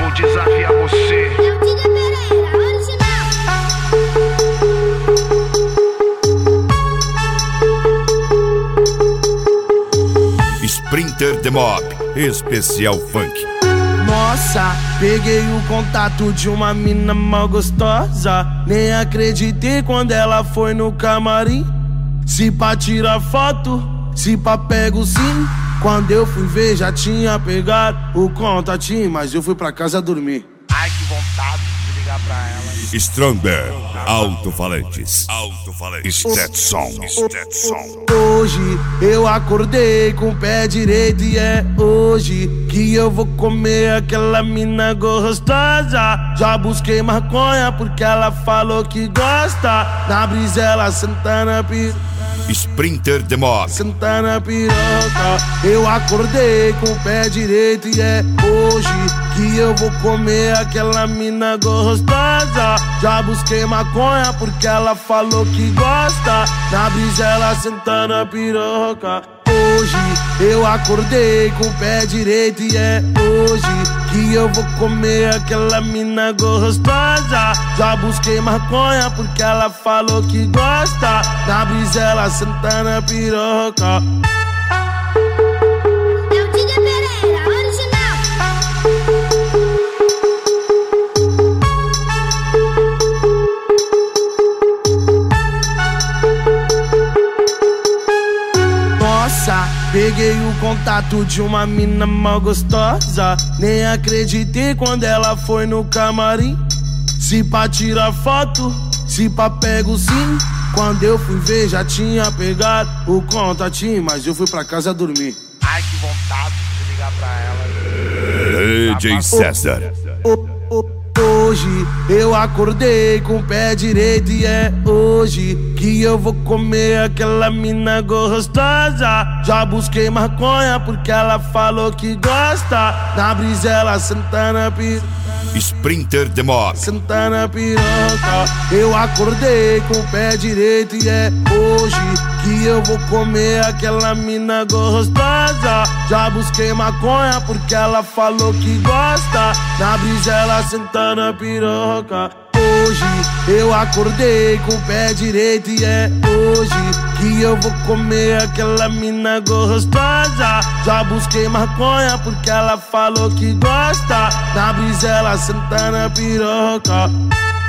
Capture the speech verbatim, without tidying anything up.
vou desafiar você. Sprinter The Mob, especial funk. Nossa, peguei o contato de uma mina mal gostosa. Nem acreditei quando ela foi no camarim. Se pá tirar foto, se pá pego sim. Quando eu fui ver já tinha pegado o contatinho, mas eu fui pra casa dormir. Ai, que vontade de ligar pra ela. Strongber, alto-falantes. Alto-falantes. Stetson. Stetson. Hoje eu acordei com o pé direito e é hoje que eu vou comer aquela mina gostosa. Já busquei maconha porque ela falou que gosta. Na brisa ela senta na piroca. Sprinter The Mob. Senta na piroca. Eu acordei com o pé direito e é hoje que eu vou comer aquela mina gostosa. Já busquei maconha porque ela falou que gosta. Na brisa ela senta na piroca. Hoje eu acordei com o pé direito e é hoje que eu vou comer aquela mina gostosa. Já busquei maconha porque ela falou que gosta. Na brisa ela senta na piroca. Nossa, peguei o contato de uma mina mal gostosa. Nem acreditei quando ela foi no camarim. Se pá tirar foto, se pá pego sim. Quando eu fui ver já tinha pegado o contatinho, mas eu fui pra casa dormir. Ai, que vontade de ligar pra ela. D J César. Hoje eu acordei com o pé direito e é hoje que eu vou comer aquela mina gostosa. Já busquei maconha porque ela falou que gosta. Na brisa ela senta na piroca. Sprinter The Mob. Senta na piroca. Eu acordei com o pé direito e é hoje que eu vou comer aquela mina gostosa. Já busquei maconha porque ela falou que gosta. Na brisa ela senta na piroca. Hoje eu acordei com o pé direito e é hoje que eu vou comer aquela mina gostosa. Já busquei maconha porque ela falou que gosta. Na brisa ela senta na piroca.